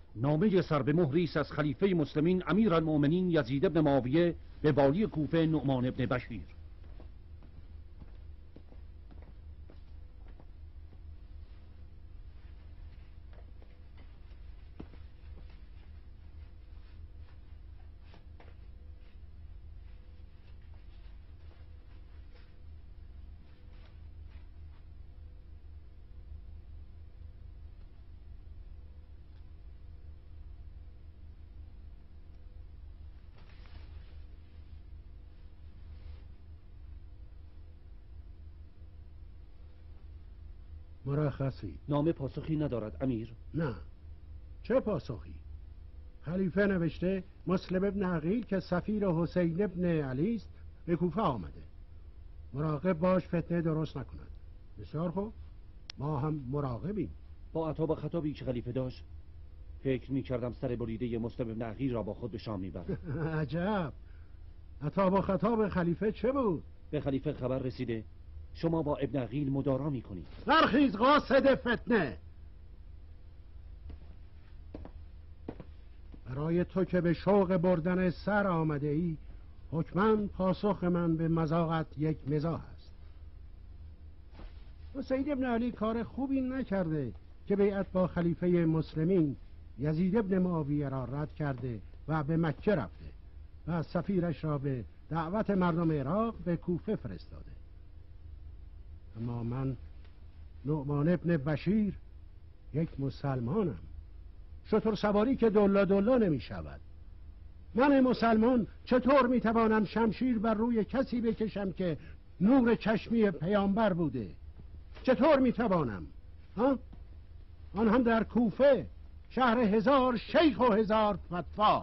نامه سر به مهری است از خلیفه مسلمین امیرالمؤمنین یزید بن معاویه به والی کوفه نعمان بن بشیر. مرخصی. نامه پاسخی ندارد امیر؟ نه، چه پاسخی؟ خلیفه نوشته مسلم ابن عقیل که سفیر حسین ابن علی است به کوفه آمده، مراقب باش فتنه درست نکند. بسیار خوب، ما هم مراقبیم. با عتاب و خطابی که خلیفه داشت فکر می کردم سر بریده مسلم ابن عقیل را با خود به شام میبرد. عجب، عتاب و خطاب خلیفه چه بود؟ به خلیفه خبر رسیده شما با ابن عقیل مدارا میکنید. برخیز قاصد فتنه، برای تو که به شوق بردن سر آمده ای حکماً پاسخ من به مزاحت یک مزاح است. حسین ابن علی کار خوبی نکرده که بیعت با خلیفه مسلمین یزید ابن معاویه را رد کرده و به مکه رفته و سفیرش را به دعوت مردم عراق به کوفه فرستاده. اما من نعمان ابن بشیر یک مسلمانم، شتر سواری که دلا نمی شود. من مسلمان چطور می توانم شمشیر بر روی کسی بکشم که نور چشمی پیامبر بوده؟ چطور می توانم؟ آن هم در کوفه، شهر 1000 شیخ و 1000 فتوا.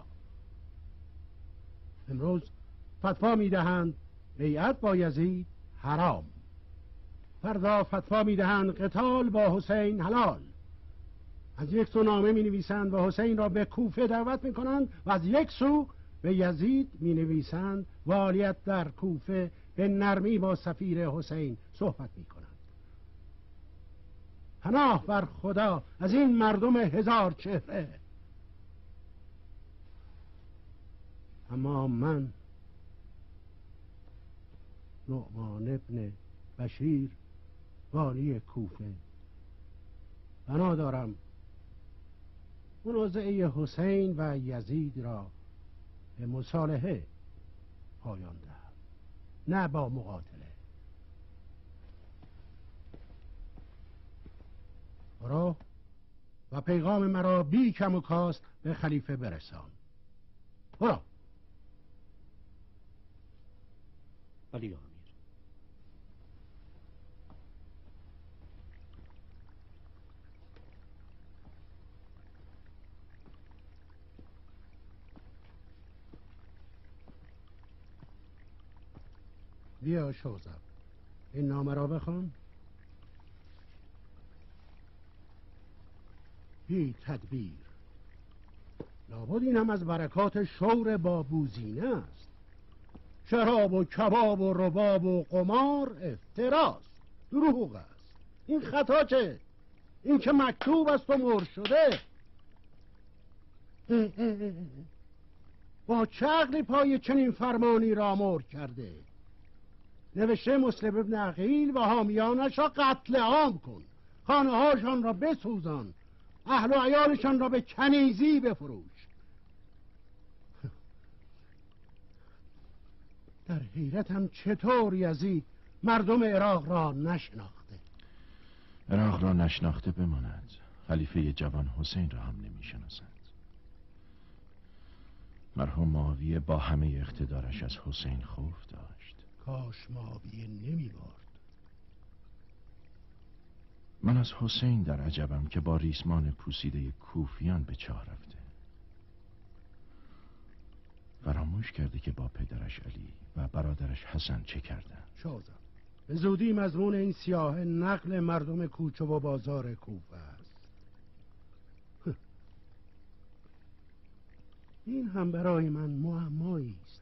امروز فتوا می دهند بیعت با یزید حرام، فردا فتوا می دهند قتال با حسین حلال. از یک سو نامه می نویسند و حسین را به کوفه دعوت می کنند و از یک سو به یزید می نویسند والیت در کوفه به نرمی با سفیر حسین صحبت می کنند. پناه بر خدا از این مردم 1000 چهره. اما من نعمان ابن بشیر والی کوفه بنا دارم منازعه حسین و یزید را به مصالحه پایان دهم، نه با مقاتله. برو و پیغام مرا بی کم و کاست به خلیفه برسان. برو. علی امیر. بیا شوزب، این نامه را بخوان. بی تدبیر، لابد این هم از برکات شور بابوزینه است. شراب و کباب و رباب و قمار افتراست، دروغ است. این خطا چه؟ این که مکتوب است و مر شده. با چه عقلی پای چنین فرمانی را مر کرده؟ نوشته مسلم ابن عقیل و حامیانش را قتل عام کن، خانه هاشان را بسوزان، اهل و عیالشان را به کنیزی بفروش. در حیرتم چطور یزید مردم عراق را نشناخته. عراق را نشناخته بماند، خلیفه جوان حسین را هم نمیشناسند. مرحوم معاویه با همه اقتدارش از حسین خوف داشت. کاش معاویه نمی‌مرد. من از حسین در عجبم که با ریسمان پوسیده کوفیان به چاه رفته. فراموش کرده که با پدرش علی و برادرش حسن چه کردن. شازم به زودی مضمون این سیاه نقل مردم کوچه و بازار کوفه است. این هم برای من معمایی است.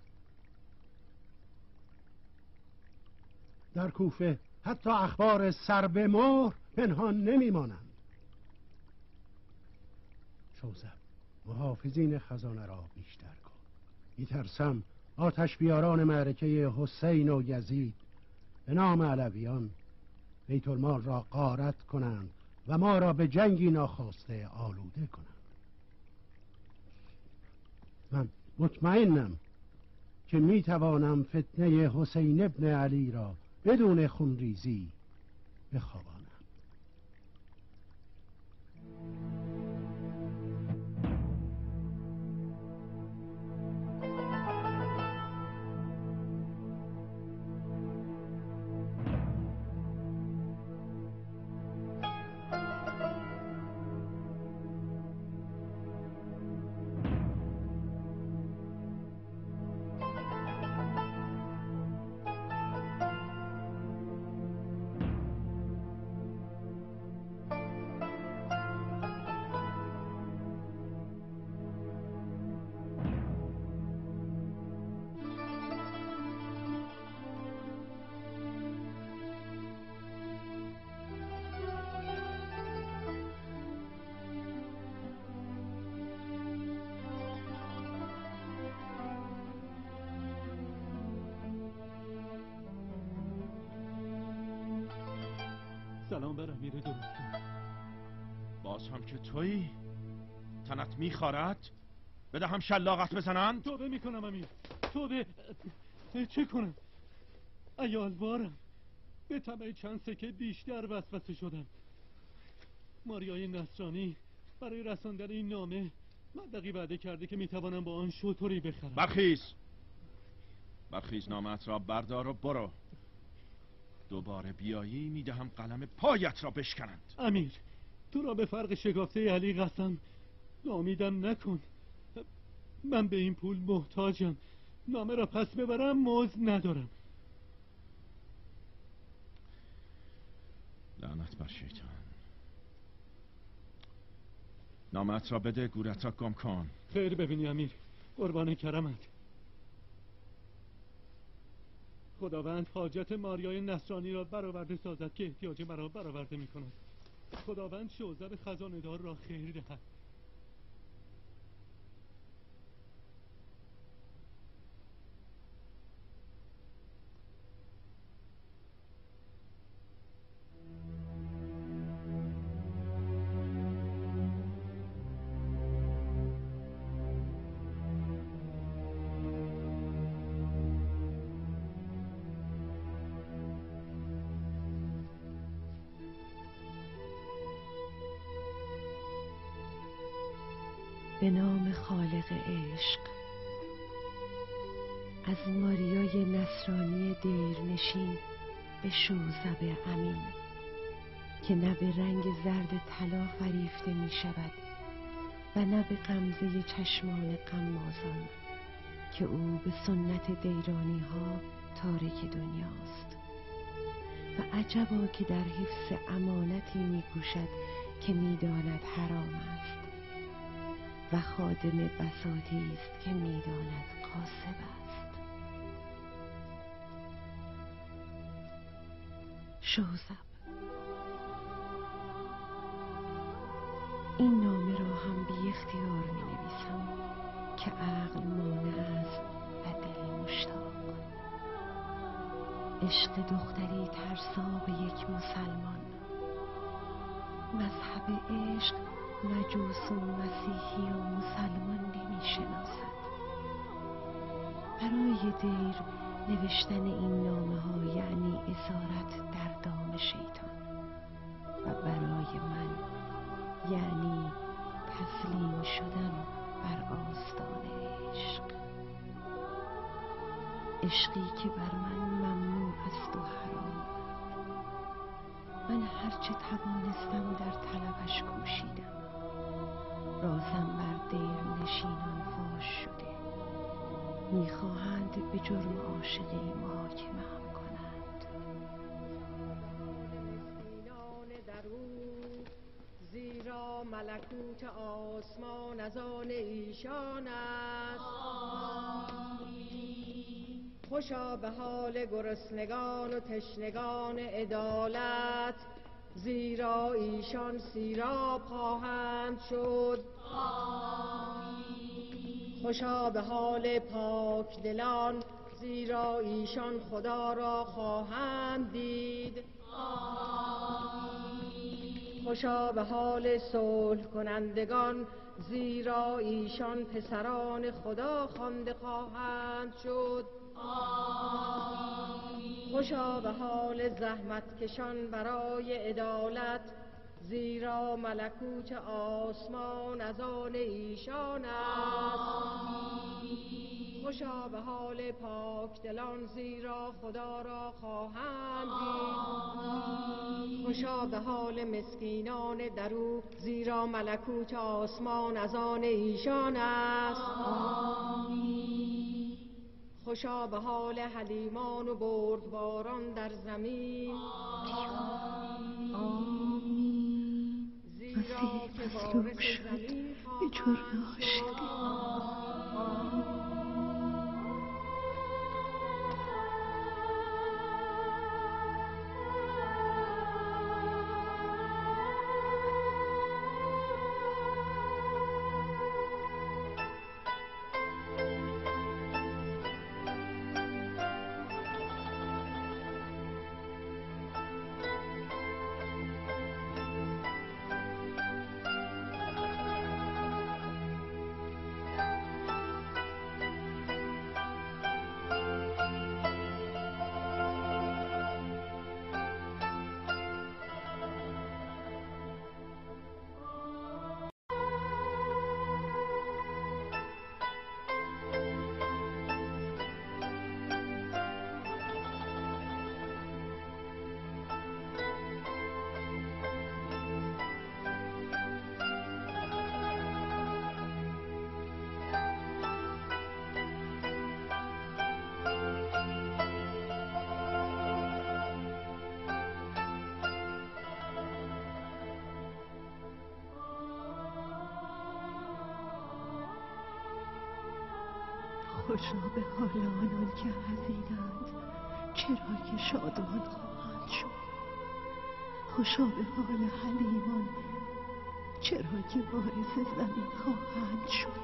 در کوفه حتی اخبار سر به مهر پنهان نمیمانند. شوزب محافظین خزانه را بیشتر کن. میترسم آتش بیاران معرکه حسین و یزید به نام علویان بیت المال را غارت کنند و ما را به جنگی ناخواسته آلوده کنند. من مطمئنم که میتوانم فتنه حسین ابن علی را بدون خونریزی بخوابانم. سلام بر امیر درستی. باز هم که تویی؟ تنت میخارد؟ بده هم شلاقت بزنند؟ توبه میکنم امیر، توبه. چه کنم؟ عیالوارم، به طمع چند سکه بیشتر وسوسه شدم. ماریای نصرانی برای رساندن این نامه مبلغی وعده کرده که میتوانم با آن شتری بخرم. برخیز نامت را بردار و برو. دوباره بیایی میدهم قلم پایت را بشکنند. امیر، تو را به فرق شکافته علی قسم، ناامیدم نکن. من به این پول محتاجم. نامه را پس ببرم مزد ندارم. لعنت بر شیطان. نامت را بده، گورت را گم کن. خیر ببینی امیر، قربان کرمت. خداوند حاجت ماریای نصرانی را برآورده سازد که احتیاج مرا برآورده می کند. خداوند شوذر خزانه‌دار را خیر دهد. به نام خالق عشق. از ماریای نصرانی دیرنشین به شوذب امین که نه به رنگ زرد طلا فریفته می شود و نه به غمزه چشمان غمازان که او به سنت دیرانی ها تارک دنیاست و عجبا که در حفظ امانتی می کوشد که می داند حرام است و خادم بساطی است که می داند غاصب است. شوذب. این نامه را هم بی اختیار می نویسم که عقل مانع است و دل مشتاق. عشق دختری ترسا به یک مسلمان. مذهب عشق مجوس و مسیحی و مسلمان نمی شناسد. برای دیر نوشتن این نامه ها یعنی اسارت در دام شیطان و برای من یعنی تسلیم شدن بر آستان عشق. عشقی که بر من ممنوع است و حرام. من هرچه توانستم در طلبش کوشیدم. رازم بر دیر نشینان فاش شده. میخواهند به جرم عاشقی محاکمه هم کنند. زیرا ملکوت آسمان از آن ایشان است. خوشا به حال گرسنگان و تشنگان عدالت، زیرا ایشان سیراب خواهند شد. خوشا به حال پاک دلان، زیرا ایشان خدا را خواهند دید. خوشا به حال صلح کنندگان، زیرا ایشان پسران خدا خوانده خواهند شد. خوشا به حال زحمت کشان برای عدالت، زیرا ملکوت آسمان از آن ایشان است. خوشا به حال پاک دلان، زیرا خدا را خواهند دید. خوشا به حال مسکینان درو، زیرا ملکوت آسمان از آن ایشان است. خوشا به حال حلیمان و بردباران در زمین، زیرا که وارث زمین خواهند. خوشا به حال آنان که حزینند، چرا که شادمان خواهند شد. خوشا به حال حلیمان، چرا که وارث زمین خواهند شد.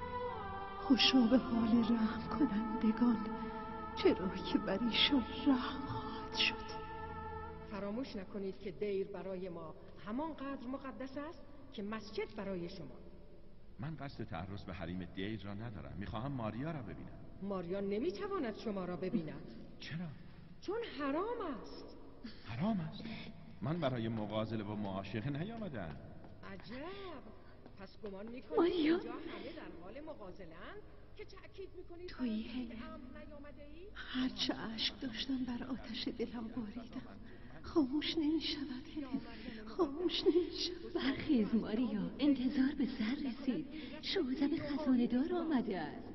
خوشا به حال رحم کنندگان، چرا که بر ایشان رحم خواهد شد. فراموش نکنید که دیر برای ما همانقدر مقدس است که مسجد برای شما. من قصد تعرض به حریم دیر را ندارم. میخواهم ماریا را ببینم. ماریا نمیتواند شما را ببیند. چرا؟ چون حرام است. حرام است؟ من برای مغازله و معاشقه نیامدم. عجب. پس گمان میکنید ماریا، اینجا همه در حال مغازله‌اند که تأکید میکنید تویی هلن. هرچه عشق داشتم بر آتش دلم باریدم. خاموش نمی شود هلن، خاموش نمی شود. برخیز ماریا، انتظار به سر رسید. شوزب خزانه‌دار آمده است.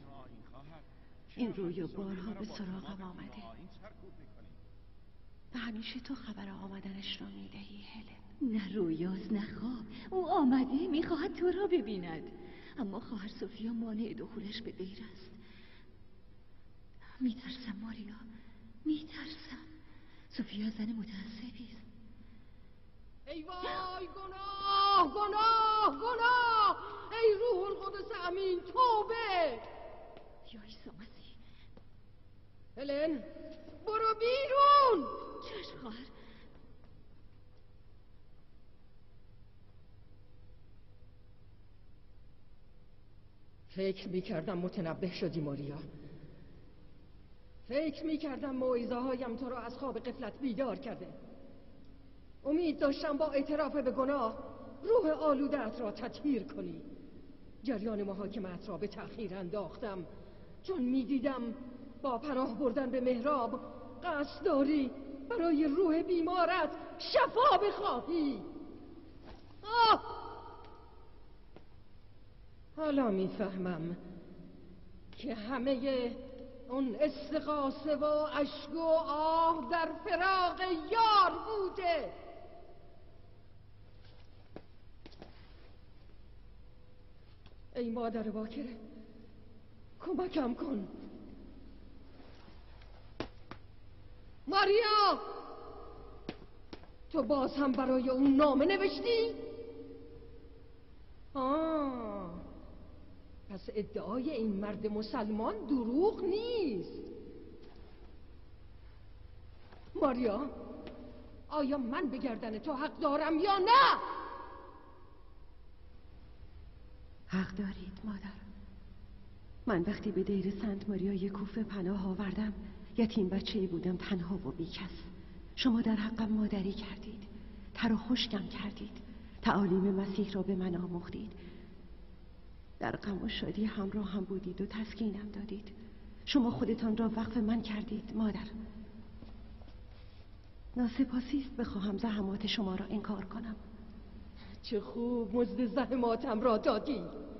این رویا بارها به سراغم آمده و همیشه تو خبر آمدنش را میدهی هلن. نه رویاست نه خواب. او آمده، میخواهد تو را ببیند. اما خواهر سوفیا مانع دخولش به دیر است. میترسم ماریا، میترسم. سوفیا زن متعصبی است. ای وای، گناه گناه گناه! ای روح القدس امین، توبه! یا عیسی مسیح. هلن، برو بیرون! چشم خواهر. فکر میکردم متنبه شدی ماریا. فکر میکردم موعظه هایم تو را از خواب غفلت بیدار کرده. امید داشتم با اعتراف به گناه روح آلوده‌ات را تطهیر کنی. جریان محاکمه‌ات را به تأخیر انداختم، چون میدیدم با پناه بردن به محراب قصد داری برای روح بیمارت شفا بخواهی. حالا میفهمم که همه اون استغاثه و اشک و آه در فراق یار بوده. ای مادر باکره، کمکم کن. ماریا، تو باز هم برای اون نامه نوشتی؟ پس پس ادعای این مرد مسلمان دروغ نیست. ماریا، آیا من به گردن تو حق دارم یا نه؟ حق دارید مادر. من وقتی به دیر سنت ماریای کوفه پناه آوردم یتیم بچه‌ای بودم، تنها و بیکس. شما در حقم مادری کردید، تر و خشکم کردید، تعالیم مسیح را به من آموختید، در غم و شادی همراه هم بودید و تسکینم دادید. شما خودتان را وقف من کردید مادر. ناسپاسی است بخواهم زحمات شما را انکار کنم. چه خوب مزد زحماتم را دادی.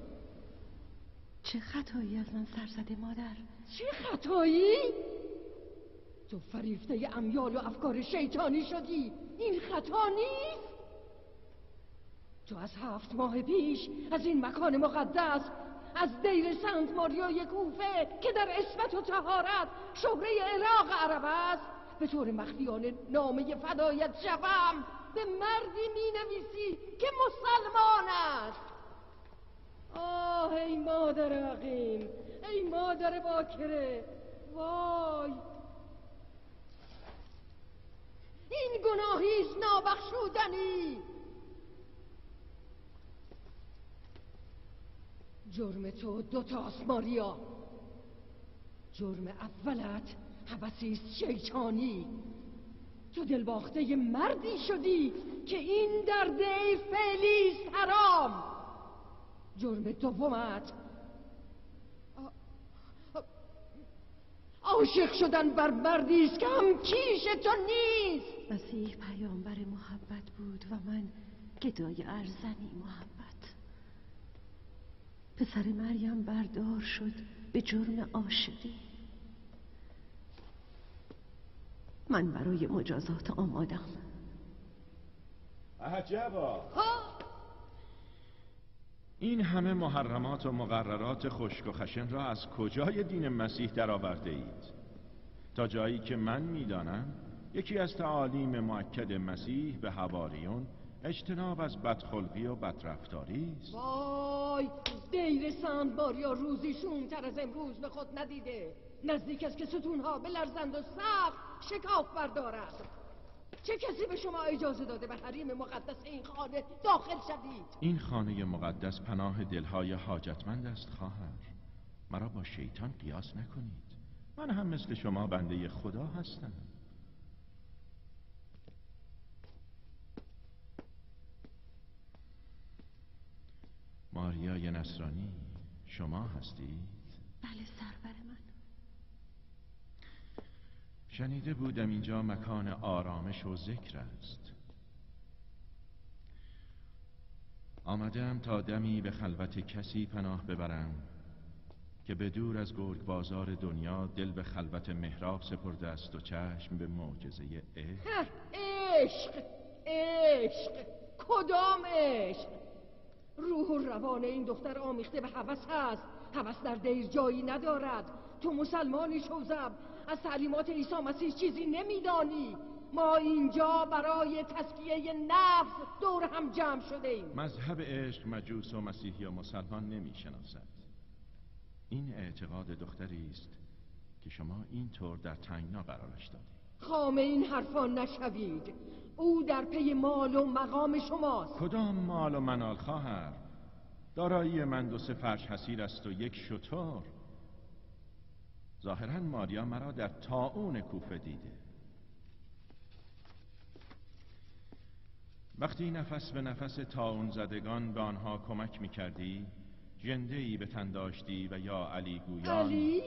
چه خطایی از من سر زده مادر؟ چه خطایی؟ تو فریفته امیال و افکار شیطانی شدی. این خطا نیست؟ تو از 7 ماه پیش از این مکان مقدس، از دیر سنت ماریای کوفه که در عصمت و طهارت شهره عراق عرب است، به طور مخفیانه نامه فدایت شوم به مردی می نویسی که مسلمان است. آه ای مادر عقیم، ای مادر باکره، وای، این گناهی است نابخشودنی. جرم تو 2 تاست ماریا. جرم اولت هوسی است شیطانی. تو دلباخته مردی شدی که این در دی فعلی است حرام. جرم دومت عاشق شدن بر مردی است که هم کیش تو نیست. مسیح پیامبر محبت بود و من گدای ارزنی محبت. پسر مریم بردار شد به جرم عاشقی. من برای مجازات آمادم. عجبا، این همه محرمات و مقررات خشک و خشن را از کجای دین مسیح درآورده اید؟ تا جایی که من میدانم یکی از تعالیم مؤکد مسیح به حواریون اجتناب از بدخلقی و بدرفتاری است. وای، دیر سنت ماریا روزی شومتر از امروز به خود ندیده. نزدیک است که ستونها بلرزند و سقف شکاف بردارد. چه کسی به شما اجازه داده به حریم مقدس این خانه داخل شدید؟ این خانه مقدس پناه دلهای حاجتمند است خواهر. مرا با شیطان قیاس نکنید. من هم مثل شما بنده خدا هستم. ماریای نصرانی، شما هستید؟ بله سرور من. شنیده بودم اینجا مکان آرامش و ذکر است. آمدم تا دمی به خلوت کسی پناه ببرم که به دور از گرگ بازار دنیا دل به خلوت محراب سپرده است و چشم به معجزه عشق. عشق، عشق، کدام عشق؟ روح و روان این دختر آمیخته به هوس هست. هوس در دیر جایی ندارد. تو مسلمانی شوزب، از تعلیمات عیسی مسیح چیزی نمیدانی. ما اینجا برای تزکیه نفس دور هم جمع شده ایم. مذهب عشق مجوس و مسیحی و مسلمان نمیشناسد. این اعتقاد دختری است که شما اینطور در تنگنا قرارش دادید. خامه این حرفا نشوید. او در پی مال و مقام شماست. کدام مال و منال خواهر؟ دارایی من 2 فرش حصیر است و 1 شتر. ظاهرا ماریا مرا در طاعون کوفه دیده. وقتی نفس به نفس طاعون زدگان به آنها کمک می‌کردی، ژنده‌ای به تن داشتی و یا علی گویان. علی؟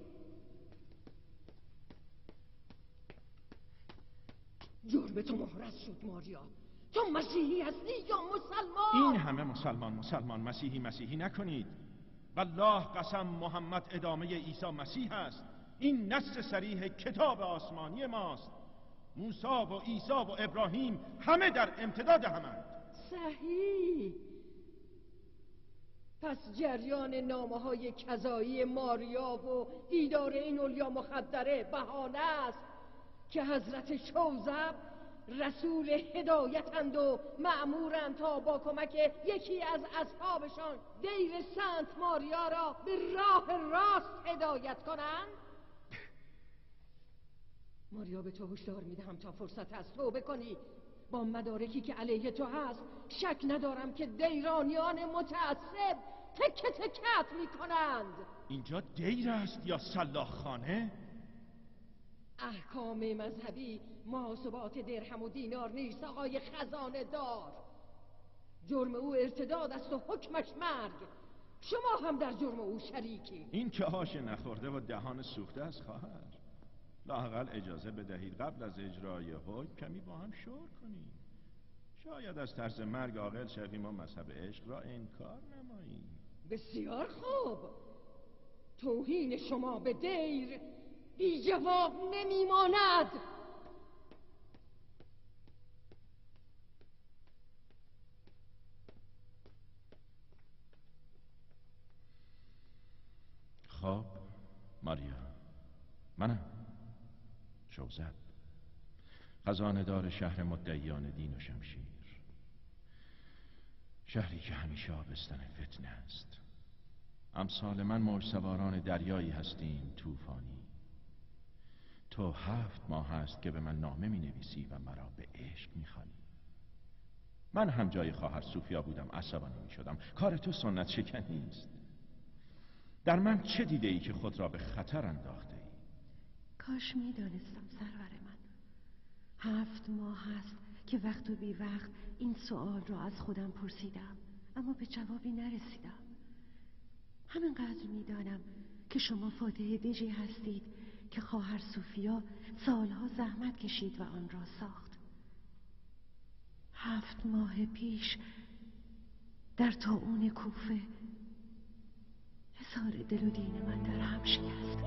جرم تو محرز شد ماریا. تو مسیحی هستی یا مسلمان؟ این همه مسلمان مسیحی نکنید. والله قسم محمد ادامه عیسی مسیح است. این نص صریح کتاب آسمانی ماست. موسی و عیسی و ابراهیم همه در امتداد همند. صحیح. پس جریان نامه‌های کذایی ماریا و دیدار این اولیا مخدره بهانه است که حضرت شوزب رسول هدایتند و مأمورند تا با کمک یکی از اصحابشان دیر سنت ماریا را به راه راست هدایت کنند. ماریا به تو هشدار میدهم تا فرصت از توبه کنی. با مدارکی که علیه تو هست شک ندارم که دیرانیان متعصب تکه تکت میکنند. اینجا دیر است یا سلاخخانه؟ احکام مذهبی محاسبات درهم و دینار نیست آقای خزانه دار. جرم او ارتداد است و حکمش مرگ. شما هم در جرم او شریکی. این که آش نخورده و دهان سوخته است خواهر. لااقل اجازه بدهید قبل از اجرای حکم کمی با هم شور کنیم. شاید از طرز مرگ عاقل شویم و مذهب عشق را انکار نماییم. بسیار خوب. توهین شما به دیر بی جواب نمیماند. خب ماریا، منم شوزد، خزانه‌دار شهر مدعیان دین و شمشیر، شهری که همیشه آبستن فتنه است. امثال من موج سواران دریایی هستیم طوفانی. تو 7 ماه است که به من نامه می نویسی و مرا به عشق می خوانی. من هم جای خواهر صوفیا بودم عصبانی می شدم. کار تو سنت شکنی است. در من چه دیده ای که خود را به خطر انداخته ای؟ کاش می دانستم سرور من. 7 ماه هست که وقت و بی وقت این سوال را از خودم پرسیدم، اما به جوابی نرسیدم. همینقدر میدانم که شما فاتح دژی هستید که خواهر صوفیا سالها زحمت کشید و آن را ساخت. 7 ماه پیش در طاعون کوفه حصار دل و دین من در هم شکست.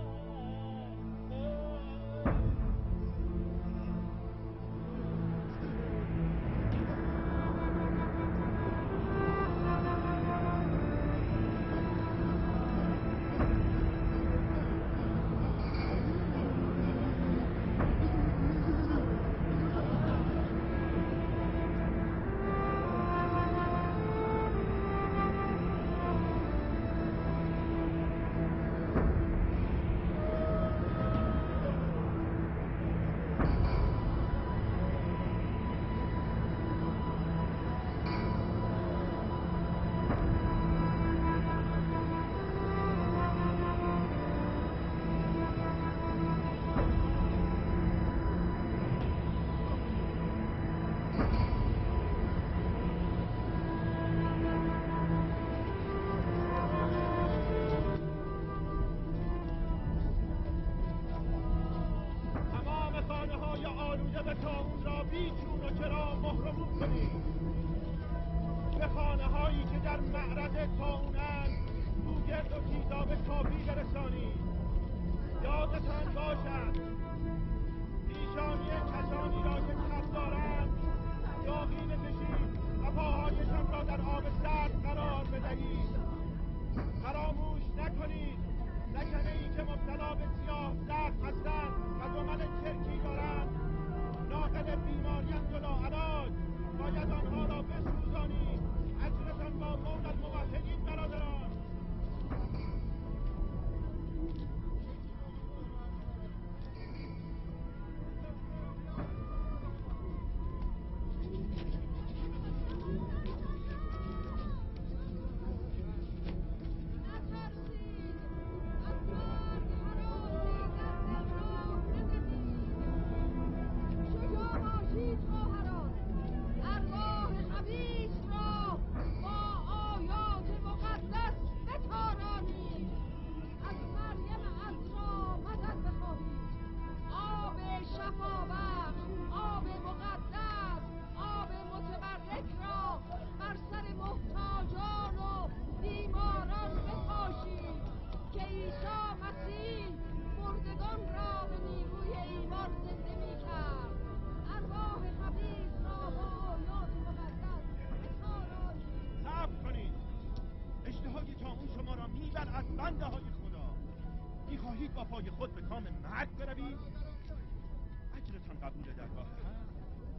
با پای خود به کام مرگ بروید؟ اجرتان قبول درگاه هست.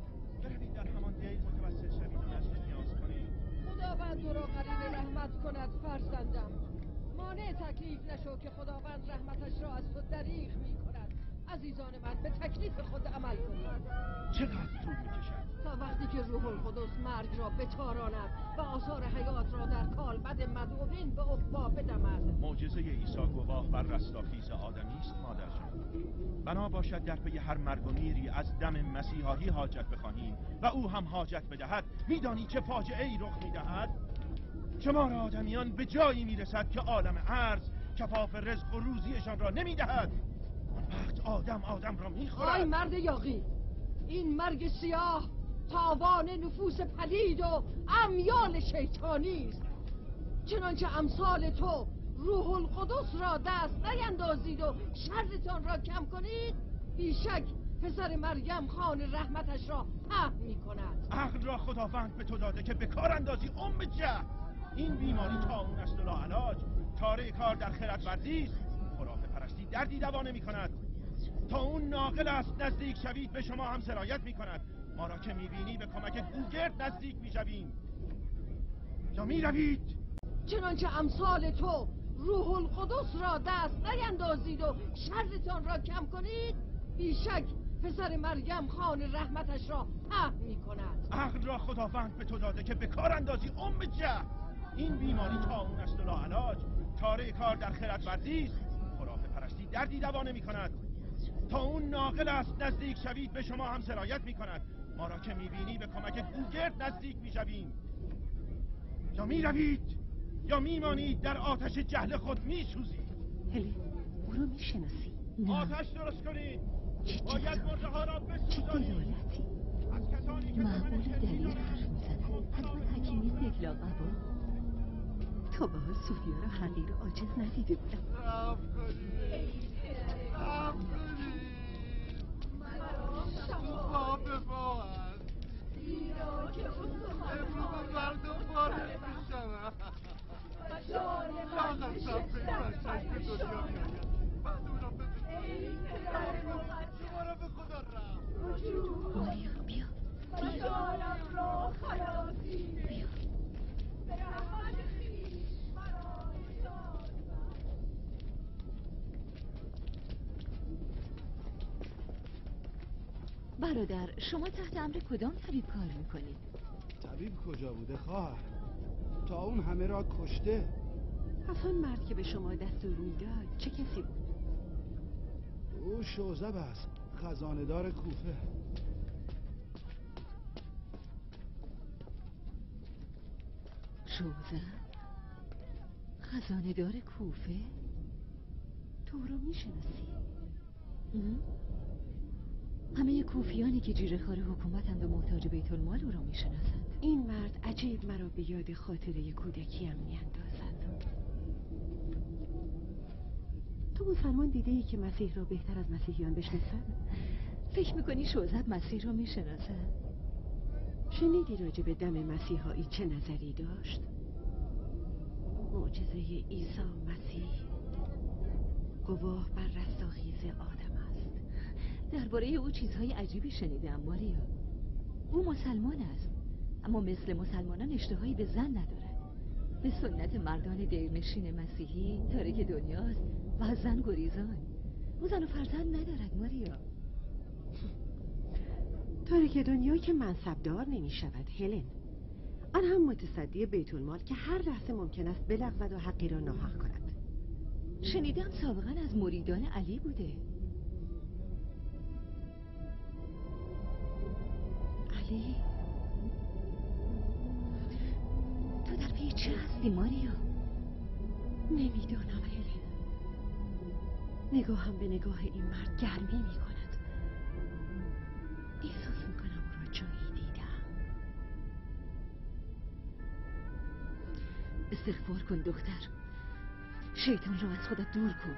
بروید در همان دیر متوسل شوید و نزد نیاز کنید. خداوند تو را قرین رحمت کند فرزندم. مانع تکلیف نشو که خداوند رحمتش را از تو دریغ می کند. عزیزان من به تکلیف خود عمل کنید. چقدر طول میکشد؟ تا وقتی که روح القدس مرگ را بتاراند و آثار حیات را در کالبد مدعوین به عقبی بدمد. معجزه عیسی گواه بر رستاخیز آدمی است مادر جان. بنا باشد در پی هر مرگ و میری از دم مسیحایی حاجت بخواهیم و او هم حاجت بدهد. میدانی چه فاجعه ای رخ میدهد؟ شمار آدمیان به جایی میرسد که عالم ارض کفاف رزق و روزیشان را نمیدهد. اون وقت آدم را میخورد. آی مرد یاغی، این مرگ سیاه تاوان نفوس پلید و امیال شیطانی است. چنانچه امثال تو روح القدس را دست نیندازید و شرتان را کم کنید، بیشک پسر مریم خان رحمتش را پهن می کند. عقل را خداوند به تو داده که به کار اندازی جه. این بیماری طاعون است و لاعلاج. چاره کار در خردورزی است. خرافه پرستی دردی دوا نمی کند. تا اون ناقل است نزدیک شوید به شما هم سرایت می کند. ما را که می بینی به کمک گوگرد نزدیک می شویم یا می روید. چنانچه امثال تو روح القدس را دست نیندازید و شرتان را کم کنید، بیشک پسر مریم خان رحمتش را پهن می کند. عقل را خداوند به تو داده که به کار اندازی جه. این بیماری طاعون است و لاعلاج. چاره کار در خردورزی است. خرافه پرستی دردی دوا نمی کند. تا اون ناقل است نزدیک شوید به شما هم سرایت می کند. ما را که می بینی به کمک گوگرد نزدیک می شویم یا می روید یا می مانید در آتش جهل خود می سوزید. هلن، او رو می شناسی؟ آتش درست کنید. چه باید مرده ها را چه بسوزانید. دلالتی. از کسانی که معقول دلیل حرف میزنه. حتما حکیمی یک لاقبا. تا به حال صوفیا را حقیر و عاجز ندیده بودم. رحم کنید، رحم کنید. شما به ما هست. امروز مردم وارد می شود. لاغر صفحه بچهش به دنیا می آید. بعد او را بزنید. شما را به خدا رحم. ماریا بیا. جانم را خلاصی بیا. به رحمت خویش مرا نجات بخش. برادر، شما تحت امر کدام طبیب کار میکنید؟ طبیب کجا بوده خواهر؟ تا اون همه را کشته. پس آن مرد که به شما دستور میداد چه کسی بود؟ او شوذب است، خزانه‌دار کوفه. شوذب؟ خزانه دار کوفه؟ تو رو میشناسی؟ همه کوفیانی که جیره‌خوار حکومتند و محتاج بیت المال او را میشناسند. این مرد عجیب مرا به یاد خاطره کودکیم میاندازد. تو مسلمان دیده ای که مسیح را بهتر از مسیحیان بشناسند؟ فکر میکنی شوذب مسیح را میشناسد؟ شنیدی راجع به دم مسیحایی چه نظری داشت؟ معجزه عیسی مسیح گواه بر رستاخیز آدم است. درباره او چیزهای عجیبی شنیدم ماریا. او مسلمان است، اما مثل مسلمانان اشتهایی به زن ندارد. به سنت مردان دیرنشین مسیحی تارک دنیاست و از زن گریزان. او زن و فرزند ندارد ماریا. تارک دنیا که منصبدار نمی شود هلن. آن هم متصدی بیت المال که هر لحظه ممکن است بلغزد و حقی را ناحق کند. شنیدم سابقا از مریدان علی بوده. علی؟ تو در پی چه هستی ماریا؟ نمیدانم هلن. نگاهم به نگاه این مرد گرمی می کند. احساس می کنم او را جایی دیدم. استغفار کن دختر. شیطان را از خودت دور کن.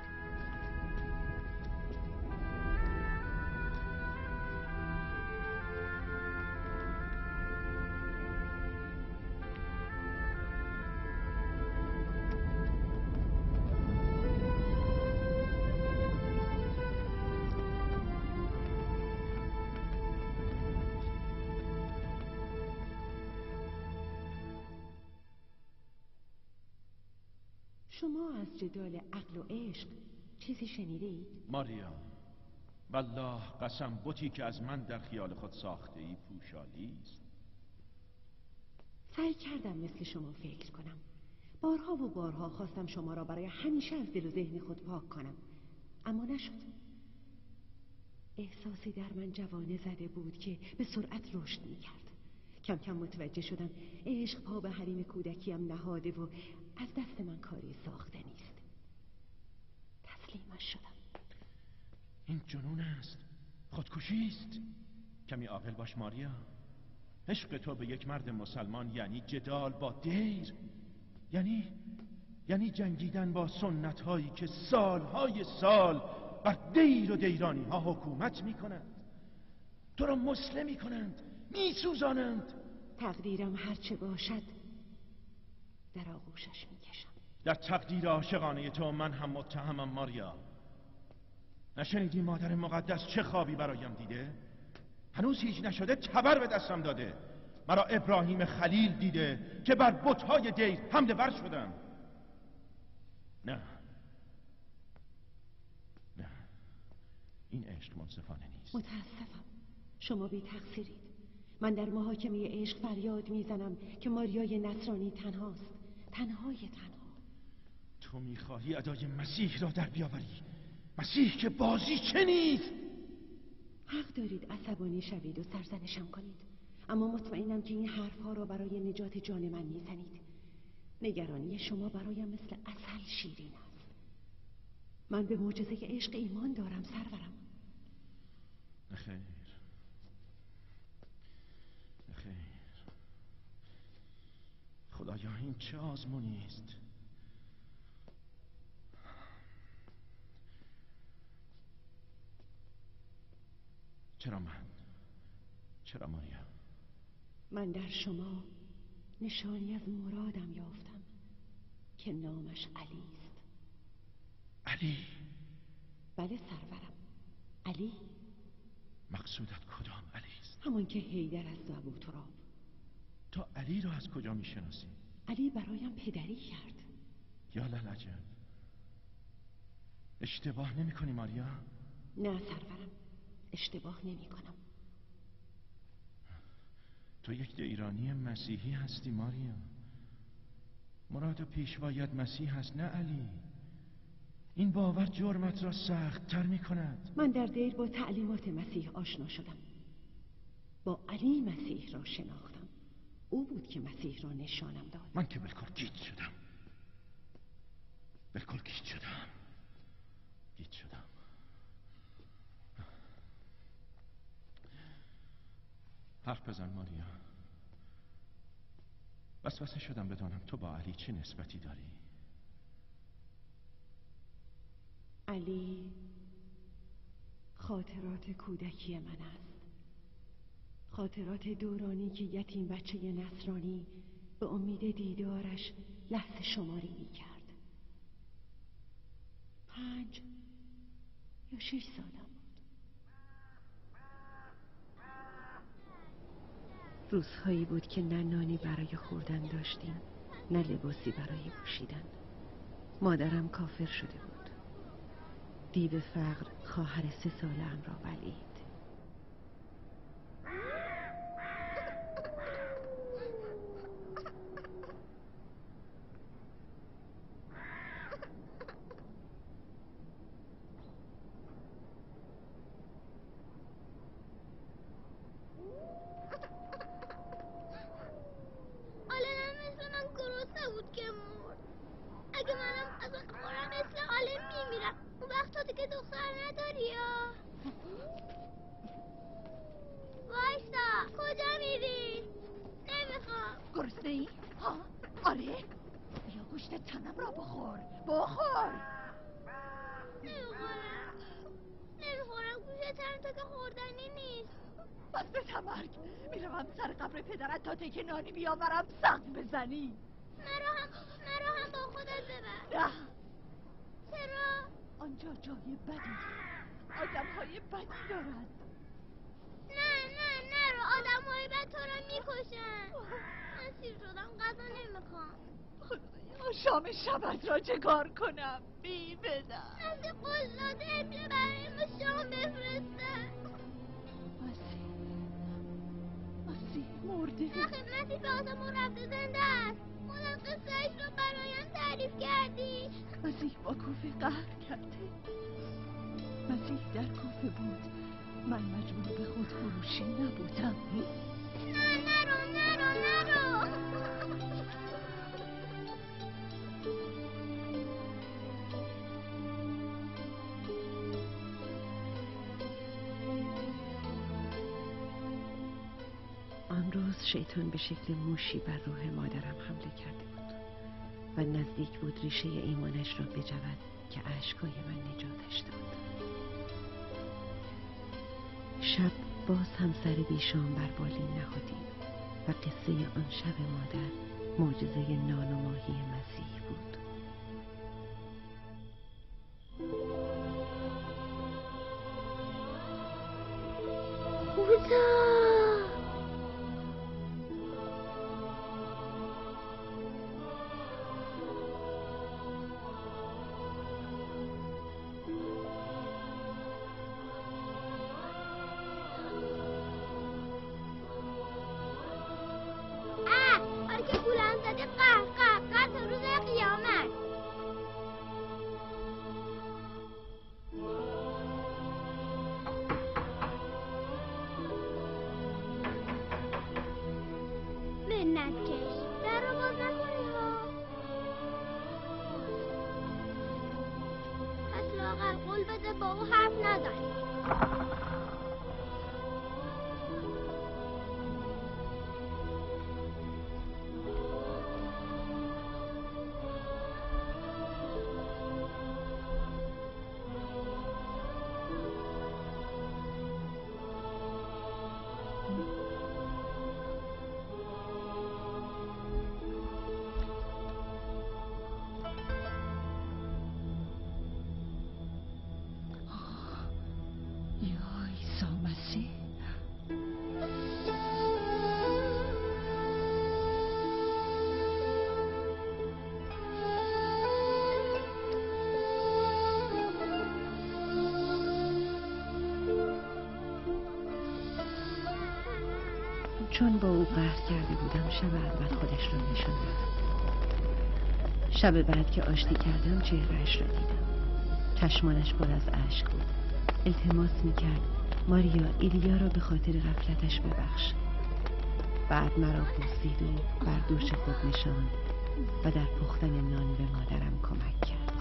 شما از جدال عقل و عشق چیزی شنیده اید؟ ماریا، والله قسم بتی که از من در خیال خود ساخته ای پوشالی است. سعی کردم مثل شما فکر کنم. بارها و بارها خواستم شما را برای همیشه از دل و ذهن خود پاک کنم، اما نشد. احساسی در من جوانه زده بود که به سرعت رشد می‌کرد. کم کم متوجه شدم عشق پا به حریم کودکیم نهاده و از دست من کاری ساخته نیست. تسلیمش شدم. این جنون است، خودکشی است. کمی عاقل باش ماریا. عشق تو به یک مرد مسلمان یعنی جدال با دیر، یعنی جنگیدن با سنت هایی که سالهای سال بر دیر و دیرانی ها حکومت می کنند، تو را مسلم می کنند، می سوزانند. تقدیرم هرچه باشد در آغوشش می کشم. در تقدیر عاشقانه تو من هم متهمم ماریا. نشنیدی مادر مقدس چه خوابی برایم دیده؟ هنوز هیچ نشده تبر به دستم داده. مرا ابراهیم خلیل دیده که بر بت‌های دیر حمله ور شدم. نه، این عشق منصفانه نیست. متاسفم، شما بی تقصیرید. من در محاکمه عشق فریاد میزنم که ماریای نصرانی تنهاست، تنها. تو میخواهی ادای مسیح را در بیاوری، مسیح که بازی چه نیست. حق دارید عصبانی شوید و سرزنشم کنید، اما مطمئنم که این حرفها را برای نجات جان من میزنید. نگرانی شما برایم مثل عسل شیرین است. من به معجزه عشق ایمان دارم سرورم. نخیر، خدایا این چه آزمونی است. چرا ماریا؟ من در شما نشانی از مرادم یافتم که نامش علی است. علی؟ بله سرورم، علی. مقصودت کدام علی است؟ همون که حیدر است و ابو تراب. تو علی را از کجا میشناسی؟ علی برایم پدری کرد. یا للعجب. اشتباه نمی کنی ماریا؟ نه سرورم، اشتباه نمی کنم. تو یک ایرانی مسیحی هستی ماریا. مراد پیشوایت مسیح هست نه علی. این باور جرمت را سخت تر می کند. من در دیر با تعلیمات مسیح آشنا شدم. با علی مسیح را شناختم. او بود که مسیح را نشانم داد. من که بالکل گیج شدم. حرف بزن ماریا. وسوسه شدم بدانم تو با علی چه نسبتی داری. علی خاطرات کودکی من است. خاطرات دورانی که یتیم بچه نصرانی به امید دیدارش لحظه شماری می کرد. 5 یا 6 سالم بود. روزهایی بود که نه نانی برای خوردن داشتیم، نه لباسی برای پوشیدن. مادرم کافر شده بود. دیو فقر خواهر 3 ساله‌ام را بلعید. که نانی بیاورم سقف بزنی. مرا هم با خودت ببر. نه. چرا؟ آنجا جای بدی، آدم‌های بدی دارن. نه رو، آدم‌های بد تو رو میکشن. من سیر شدم، غذا نمیخوام. خدایا شام شبت را چکار کنم؟ بی بدم از قول داده امشه برای ما شام بفرسته. مسیح مرده. نه خدمتی به آسمون رفته زنده است. خودت قصهش رو برایم تعریف کردی. مسیح با کوفه قهر کرده. مسیح در کوفه بود. من مجبور به خود فروشی نبودم. نه نرو. آن روز شیطان به شکل موشی بر روح مادرم حمله کرده بود و نزدیک بود ریشه ایمانش را بجود که اشکای من نجاتش داد. شب باز هم سر بیشام بر بالین نهادیم و قصه آن شب مادر معجزه نان و ماهی مسیح بود. خدا قول بده با او حرف نزن. چون با او قهر کرده بودم شب اول خودش را نشان داد. شب بعد که آشتی کردم چهرهش را دیدم. چشمانش پر از اشک بود. التماس میکرد ماریا ایلیا را به خاطر غفلتش ببخش. بعد مرا بوسید و بر دوش خود نشاند و در پختن نان به مادرم کمک کرد.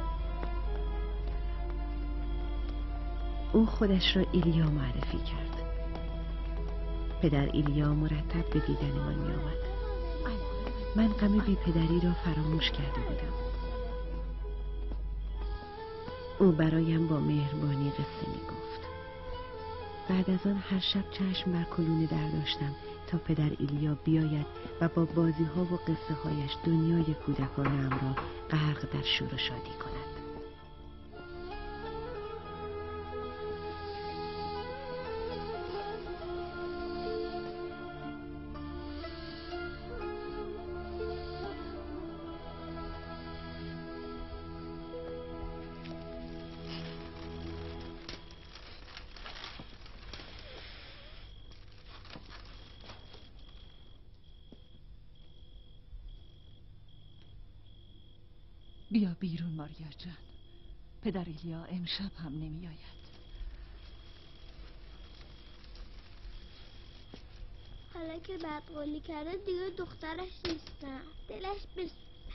او خودش را ایلیا معرفی کرد. پدر ایلیا مرتب به دیدن من می آمد. من غم بی پدری را فراموش کرده بودم. او برایم با مهربانی قصه می گفت. بعد از آن هر شب چشم بر کلون در داشتم تا پدر ایلیا بیاید و با بازی ها و قصه هایش دنیای کودکانم را غرق در شور و شادی کند. بیا بیرون ماریا جان. پدر ایلیا امشب هم نمی آید. حالا که بدقولی کرده دیگه دخترش نیستم. دلش بس.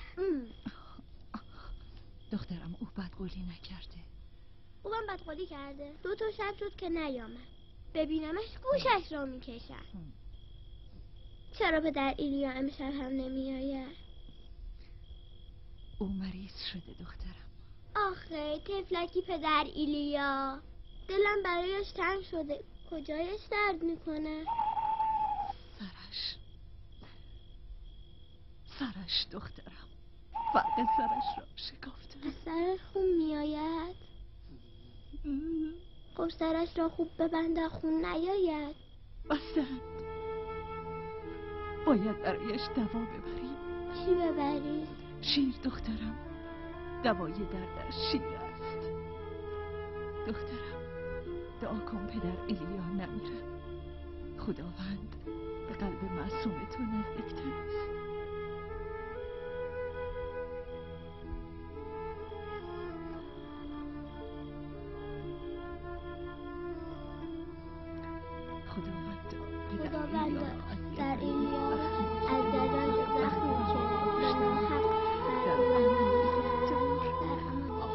دخترم او بدقولی نکرده. او هم بدقولی کرده. 2 شب شد که نیامد. ببینمش گوشش را میکشم. چرا پدر ایلیا امشب هم نمی آید؟ او مریض شده دخترم. آخه طفلکی پدر ایلیا. دلم برایش تنگ شده. کجایش درد میکنه؟ سرش دخترم. فرق سرش را شکافته. از سرش خون میآید؟ خب سرش را خوب ببنده خون نیاید. بستند. باید برایش دوا ببریم. چی ببرید؟ شیر دخترم، دوای دردش شیر است. دخترم، دعا کن پدر ایلیا نمیره. خداوند به قلب معصوم تو نزدیکتر است. خداوند در ایلیا از دادان زخمی که به ناحق بر او انداخته دور در امان.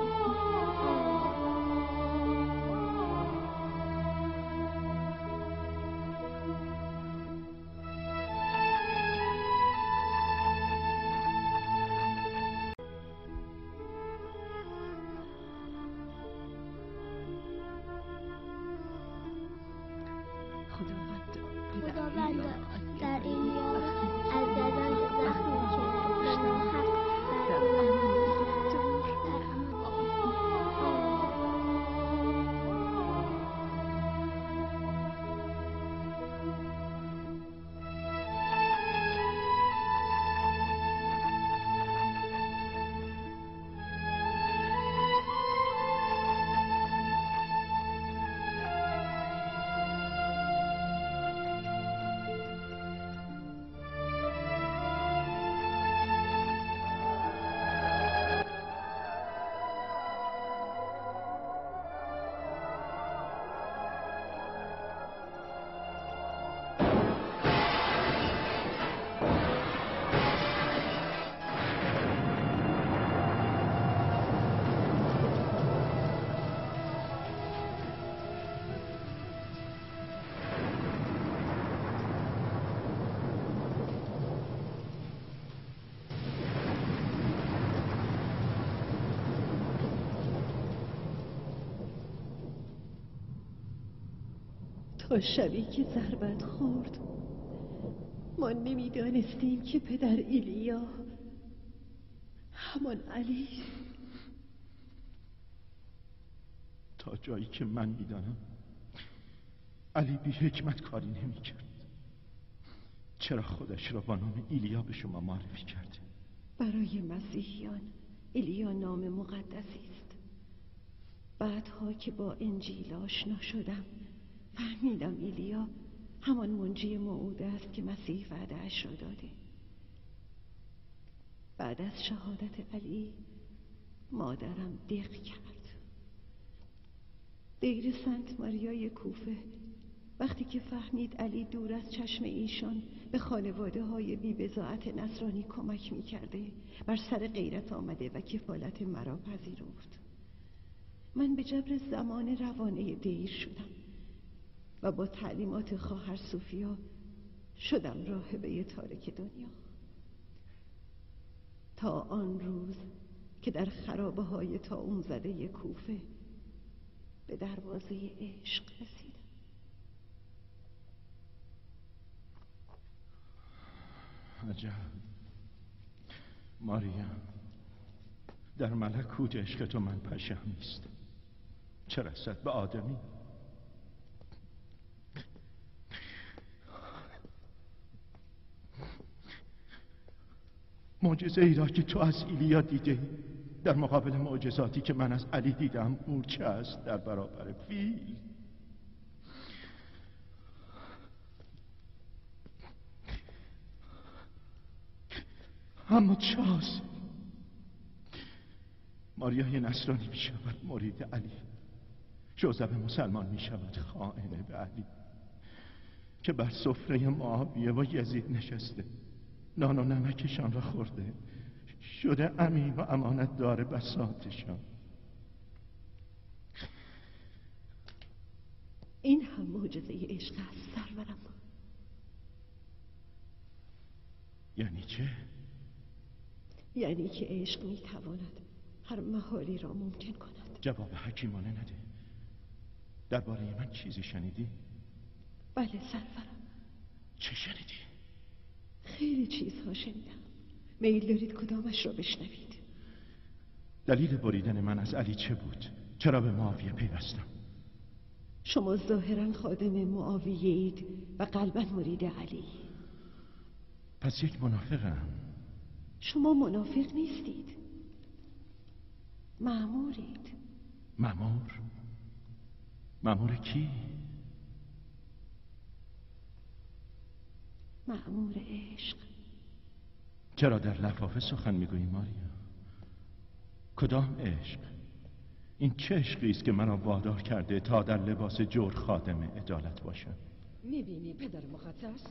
خداوند در ایلیا از دادان زخمی که به ناحق بر او انداخته دور در امان. تا شبی که ضربت خورد ما نمیدانستیم که پدر ایلیا همان علی. تا جایی که من میدانم علی بی حکمت کاری نمی کرد. چرا خودش را با نام ایلیا به شما معرفی کرده؟ برای مسیحیان ایلیا نام مقدسی است. بعدها که با انجیل آشنا شدم فهمیدم ایلیا همان منجی موعود است که مسیح وعده‌اش را داده. بعد از شهادت علی مادرم دق کرد. دیر سنت ماریای کوفه وقتی که فهمید علی دور از چشم ایشان به خانواده های بی بضاعت نصرانی کمک می کرده بر سر غیرت آمده و کفالت مرا پذیرفت. من به جبر زمان روانه دیر شدم و با تعلیمات خواهر صوفیا شدم راهبه تارک دنیا، تا آن روز که در خرابه های طاعون زده کوفه به دروازه عشق رسیدم. عجب ماریا، در ملکوت عشق تو من پشه نیستم، چه رسد به آدمی. معجزه ای را که تو از ایلیا دیده در مقابل معجزاتی که من از علی دیدم مورچه است در برابر فیل. اما چاز ماریای نصرانی می شود مرید علی، جوزب مسلمان می شود خائن به علی که بر سفره معاویه و یزید نشسته، نان و نمکشان را خورده، شده امین و امانت دار بساطشان. این هم معجزه عشق است سرورم. یعنی چه؟ یعنی که عشق میتواند هر محالی را ممکن کند. جواب حکیمانه نده. درباره من چیزی شنیدی؟ بله سرورم. چه شنیدی؟ خیلی چیزها شنیدم. میل دارید کدامش را بشنوید؟ دلیل بریدن من از علی چه بود؟ چرا به معاویه پیوستم؟ شما ظاهرا خادم معاویه اید و قلبا مرید علی. پس یک منافقم. شما منافق نیستید، مأمورید. مأمور؟ مأمور کی؟ مأمور عشق. چرا در لفافه سخن میگویی ماریا؟ کدام عشق؟ این چه عشقی است که مرا وادار کرده تا در لباس جور خادم عدالت باشم؟ میبینی پدر مقدس؟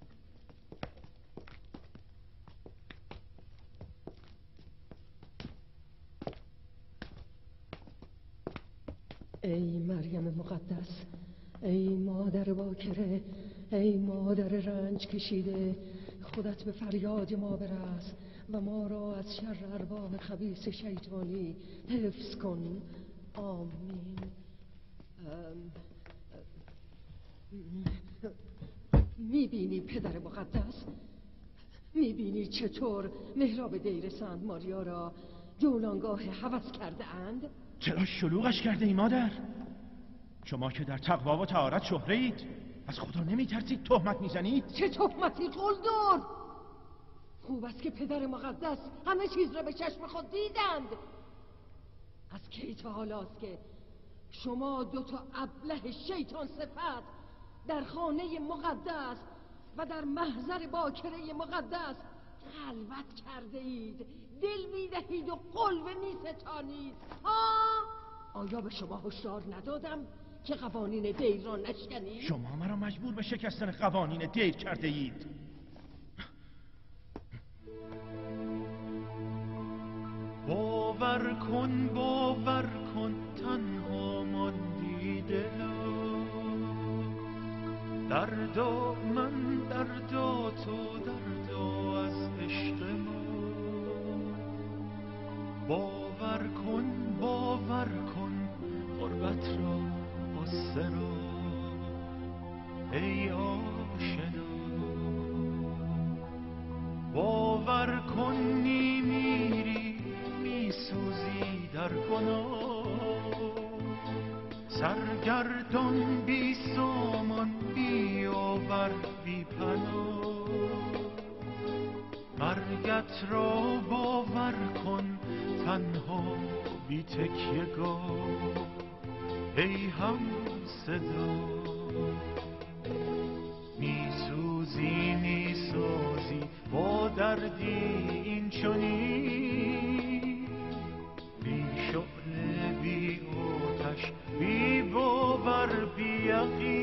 ای مریم مقدس، ای مادر باکره، ای مادر رنج کشیده، خودت به فریاد ما برس و ما را از شر ارواح خبیث شیطانی حفظ کن. آمین. میبینی پدر مقدس؟ میبینی چطور محراب دیر سنت ماریا را جولانگاه هوس کرده اند؟ چرا شلوغش کرده ای مادر؟ شما که در تقوا و طهارت شهره اید، از خدا نمی ترسید تهمت میزنید؟ چه تهمتی قلدر؟ خوب است که پدر مقدس همه چیز را به چشم خود دیدند. از کی تا حالاست که شما دوتا ابله شیطان صفت در خانه مقدس و در محضر باکره مقدس خلوت کرده اید، دل میدهید و قلب میستانید؟ آیا به شما هشدار ندادم که قوانین دیر را نشکنید؟ شما مرا مجبور به شکستن قوانین دیر کرده اید. باور کن تنها ماندی دلا، دردا من دردا تو دردا از عشق ما. باور کن غربت را غصه را ای آشنا. باور کن میمیری میسوزی در گناه، سرگردان بی سامان بی آور بی پناه. مرگت را باور کن تنها بی تکیه‌گاه ای هم صدا. میسوزی با دردی این چنین، بی شعله بی آتش بی باور بی یقین.